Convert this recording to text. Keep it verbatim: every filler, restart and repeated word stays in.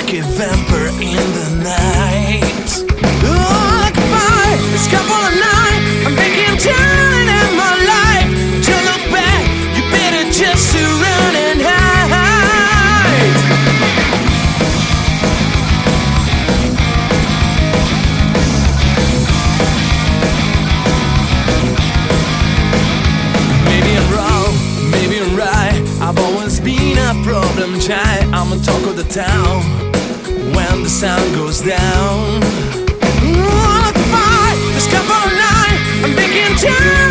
like a vampire in the night. Oh, like a fire, it's couple of night. I'm making time in my life. To look back, you better just to run and hide. Maybe I'm wrong, maybe I'm right. I've always been a problem child. I'm on talk of the town when the sun goes down. Oh, like a fire, this couple of night. I'm making time.